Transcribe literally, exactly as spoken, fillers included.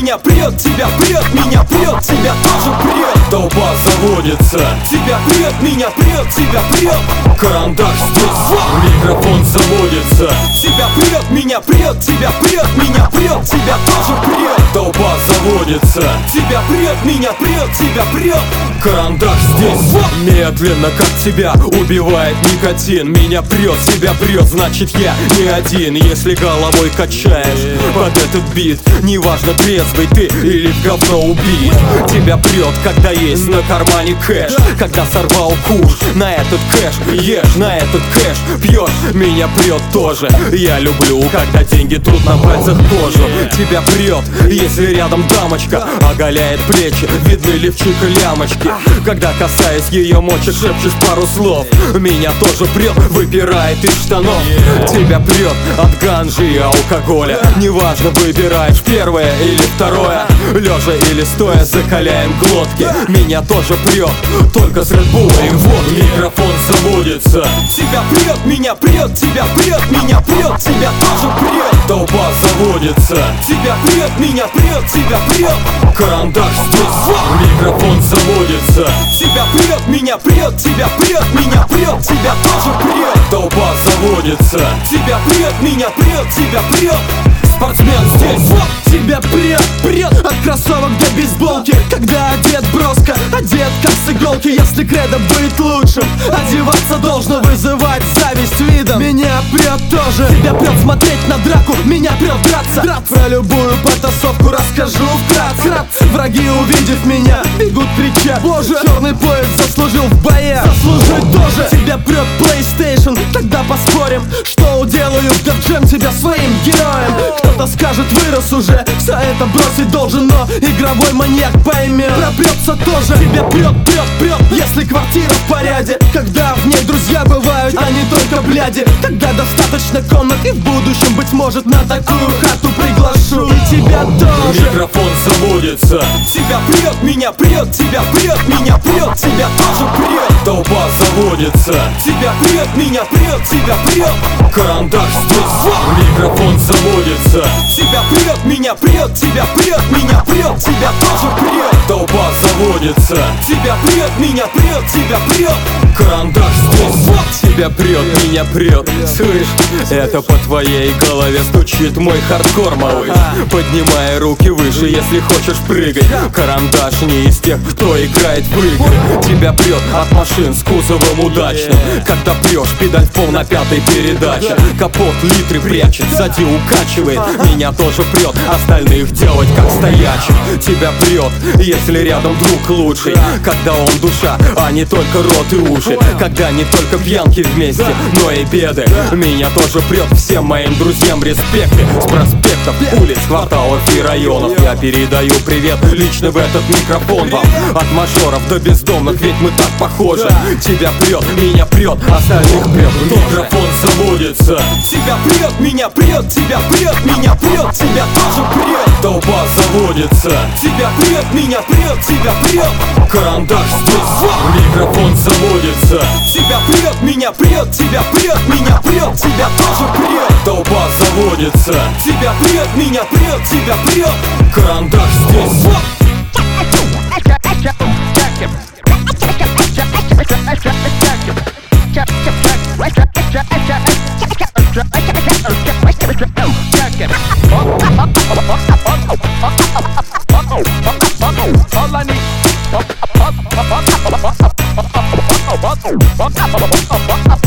меня прет, тебя прет, меня прет, тебя тоже прет. Толпа заводится, тебя прет, меня прет, тебя прет. карандаш здесь, микрофон заводится. тебя прет, меня прет, тебя прет, меня прет, тебя тоже прет. Толпа заводится, тебя прет, меня прет, тебя прет. карандаш здесь. Медленно, как тебя убивает никотин. Меня прет, тебя прет, значит я не один. Если головой качаешь под этот бит, неважно, трезвый ты или в говно убит. Тебя прет, когда есть на кармане кэш, когда сорвал куш на этот кэш. Ешь на этот кэш, пьешь, меня прет тоже. Я люблю, когда деньги трут на пальцах кожу. Тебя прет, если рядом дамочка оголяет плечи, видны лифчик и лямочки. Когда касаясь ее мочек, шепчешь пару слов. Меня тоже прет, выпирает из штанов. Тебя прет от ганжи и алкоголя. Неважно, выбираешь первое или второе. Лежа или стоя, закаляем глотки. Меня тоже прет, только с Red Bull и водки. Микрофон заводится, тебя прет, меня прет, тебя прет, меня прет, тебя тоже прет. толпа заводится, тебя прет, меня прет, тебя прет. карандаш здесь, микрофон заводится. тебя прет, меня прет, тебя прет, меня прет, тебя тоже прет. Толпа заводится, тебя прет, меня прет, тебя прет. спортсмен здесь. Тебя прет, прет от кроссовок до бейсболки. Когда одет броско, одет как с иголки. Если кредо быть лучшим, одеваться должно вызывать зависть видом. Меня прет тоже, тебя прет смотреть на драку, меня прет драться. драться. Про любую потасовку расскажу вкратце. Враги, увидев меня, бегут кричат: боже, черный пояс заслужил в боях, заслужить тоже. Тебя прет PlayStation, тогда поспорим, что уделаю в Дэв-Джем тебя своим героем. Кто-то скажет, вырос уже, все это бросить должен, но игровой маньяк поймет. Пропрется тоже, тебя прет, прет, прет, если квартира в порядке. Когда в ней друзья бывают, а не только бляди. Тогда достаточно комнат, и в будущем, быть может, на такую хату приглашу и тебя тоже. Микрофон заводится, тебя прет, меня прет, тебя прет, меня прет, тебя тоже прет. толпа заводится, тебя прет, меня прет, тебя прет. карандаш здесь, микрофон заводится. тебя прет, меня прет, тебя прет, меня прет, тебя тоже прет. Толпа заводится, тебя прет, меня прет, тебя прет. карандаш здесь. Тебя прет, меня прет. Слышь, это по твоей голове стучит мой хардкор малый. Поднимай руки выше, если хочешь прыгай. Карандаш не из тех, кто играет в игры. Тебя прет от машин с кузовом удачным. Когда прешь, педаль в пол на пятой передаче. Капот литры прячет, сзади укачивает. Меня тоже прет, остальных делать как стоячих. Тебя прет, если рядом друг лучший. Когда он душа, а не только рот и уши. Когда не только пьянки вместе, но и беды. Меня тоже прет, всем моим друзьям респекты. С проспектов, улиц, кварталов и районов я передаю привет лично в этот микрофон вам. От мажоров до бездомных, ведь мы так похожи. Тебя прет, меня прет, остальных прет. Микрофон заводится, тебя прет, меня прет, тебя прет, меня прет, тебя тоже прет. толпа заводится, тебя прет, меня прет, тебя прет. карандаш здесь, микрофон заводится. тебя прет, меня прет, тебя прет, меня прет, тебя тоже прет. Толпа заводится, тебя прет, меня прет, тебя прет. карандаш здесь. All I need